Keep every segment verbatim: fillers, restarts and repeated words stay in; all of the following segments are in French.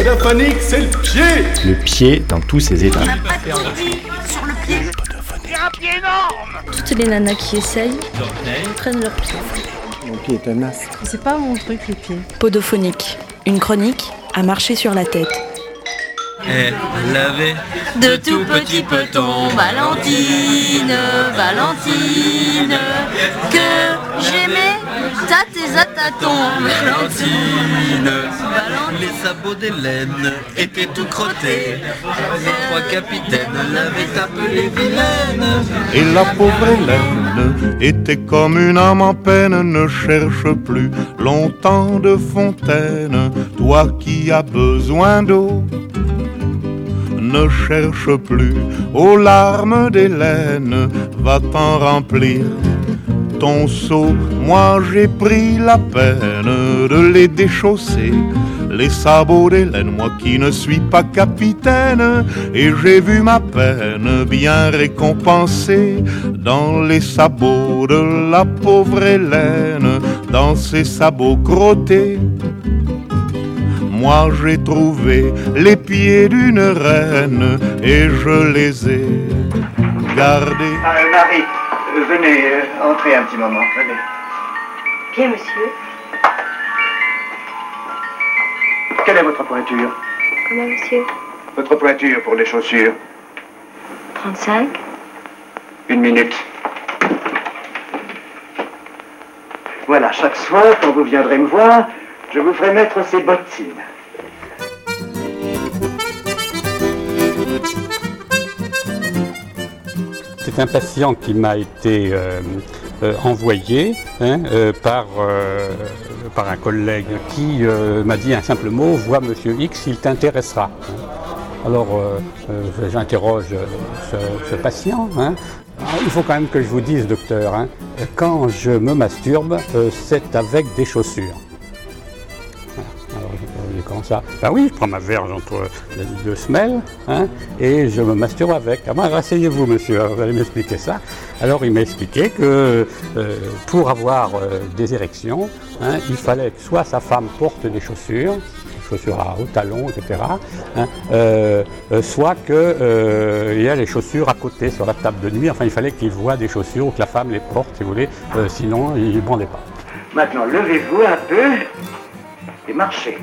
Podophonique, c'est le pied. Le pied dans tous ses états. On n'a pas de pied sur le pied. C'est un pied énorme. Toutes les nanas qui essayent prennent leur pied. Mon pied est un astre. C'est pas mon truc, les pieds. Podophonique, une chronique à marcher sur la tête. Elle avait De tout petit peton, Valentine, Valentine, que j'aimais tâter à tâtons. Valentine. Valentine. Les sabots d'Hélène étaient tout crottés. Les trois capitaines l'avaient appelée vilaine. Et la pauvre Hélène était comme une âme en peine. Ne cherche plus longtemps de fontaine. Toi qui as besoin d'eau, ne cherche plus aux larmes d'Hélène. Va t'en remplir ton seau. Moi j'ai pris la peine de les déchausser, les sabots d'Hélène, moi qui ne suis pas capitaine. Et j'ai vu ma peine bien récompensée dans les sabots de la pauvre Hélène. Dans ses sabots crottés, moi j'ai trouvé les pieds d'une reine et je les ai gardés. Ah, euh, Marie, euh, venez, euh, entrez un petit moment, venez. Bien, monsieur. Quelle est votre pointure? Comment, monsieur? Votre pointure pour les chaussures? trente-cinq. Une minute. Voilà, chaque soir, quand vous viendrez me voir, je vous ferai mettre ces bottines. C'est un patient qui m'a été euh, euh, envoyé hein, euh, par, euh, par un collègue qui euh, m'a dit un simple mot: vois Monsieur X, il t'intéressera. Alors euh, euh, j'interroge ce, ce patient. Hein. Alors, il faut quand même que je vous dise, docteur, hein, quand je me masturbe, euh, c'est avec des chaussures. Alors, je comment ça? Ben oui, je prends ma verge entre les deux semelles hein, et je me masturbe avec. Ah ben, asseyez-vous, monsieur, vous allez m'expliquer ça. Alors, il m'a expliqué que euh, pour avoir euh, des érections, hein, il fallait que soit sa femme porte des chaussures, chaussures à hauts talons, et cetera, hein, euh, euh, soit qu'il euh, y a les chaussures à côté sur la table de nuit. Enfin, il fallait qu'il voie des chaussures ou que la femme les porte, si vous voulez, euh, sinon il ne bandait pas. Maintenant, levez-vous un peu et marchez.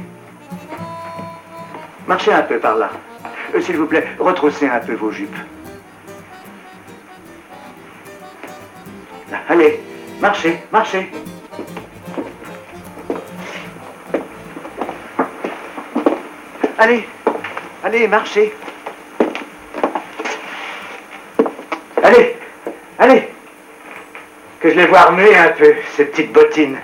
Marchez un peu par là. Euh, S'il vous plaît, retroussez un peu vos jupes. Là, allez, marchez, marchez. Allez, allez, marchez. Allez, allez. Que je les vois remuer un peu, ces petites bottines.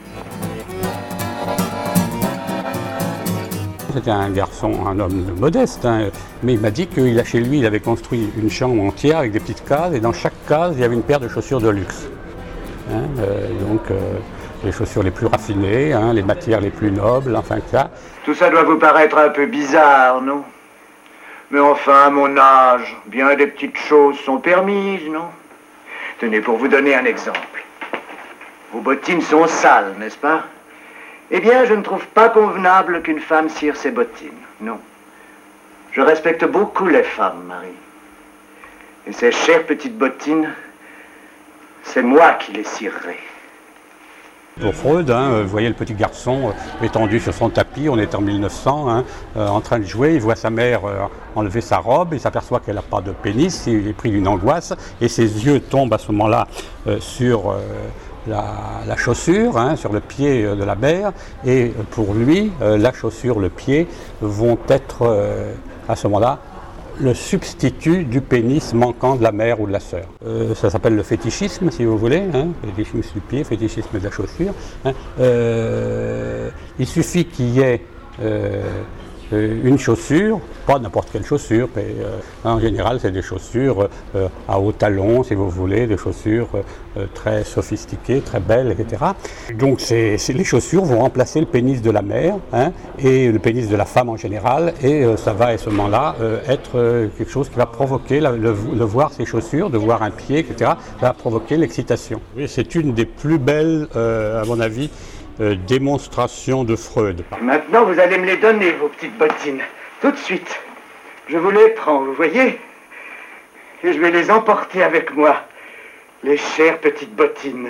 C'était un garçon, un homme modeste, hein, mais il m'a dit qu'il a chez lui, il avait construit une chambre entière avec des petites cases, et dans chaque case, il y avait une paire de chaussures de luxe. Hein, euh, donc, euh, les chaussures les plus raffinées, hein, les matières les plus nobles, enfin ça. Tout ça doit vous paraître un peu bizarre, non? Mais enfin, à mon âge, bien des petites choses sont permises, non? Tenez, pour vous donner un exemple. Vos bottines sont sales, n'est-ce pas? Eh bien, je ne trouve pas convenable qu'une femme cire ses bottines, non. Je respecte beaucoup les femmes, Marie. Et ces chères petites bottines, c'est moi qui les cirerai. Pour Freud, hein, vous voyez le petit garçon euh, étendu sur son tapis, on est en mille neuf cents, hein, euh, en train de jouer, il voit sa mère euh, enlever sa robe, il s'aperçoit qu'elle n'a pas de pénis, il est pris d'une angoisse, et ses yeux tombent à ce moment-là euh, sur euh, la, la chaussure, hein, sur le pied euh, de la mère, et pour lui, euh, la chaussure, le pied, vont être euh, à ce moment-là le substitut du pénis manquant de la mère ou de la sœur. Euh, ça s'appelle le fétichisme, si vous voulez, hein, fétichisme du pied, fétichisme de la chaussure. Hein. Euh, il suffit qu'il y ait euh, une chaussure, pas n'importe quelle chaussure, mais euh, en général c'est des chaussures euh, à hauts talons, si vous voulez, des chaussures euh, très sophistiquées, très belles, et cetera. Donc c'est, c'est, les chaussures vont remplacer le pénis de la mère hein, et le pénis de la femme en général, et euh, ça va à ce moment-là euh, être euh, quelque chose qui va provoquer, la, le, le voir ces chaussures, de voir un pied, et cetera, va provoquer l'excitation. Oui, c'est une des plus belles, euh, à mon avis, euh, démonstration de Freud. Maintenant, vous allez me les donner, vos petites bottines. Tout de suite. Je vous les prends, vous voyez? Et je vais les emporter avec moi. Les chères petites bottines.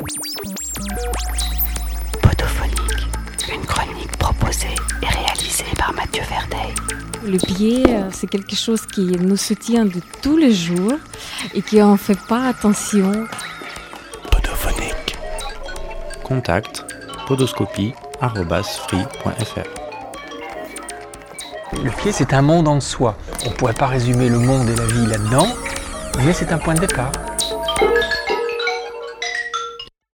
Podophonique, une chronique proposée et réalisée par Mathieu Verdeil. Le pied, c'est quelque chose qui nous soutient de tous les jours et qu'on ne fait pas attention. Podophonique. Contact podoscopie arobase free point f r. Le pied, c'est un monde en soi. On ne pourrait pas résumer le monde et la vie là-dedans, mais c'est un point de départ.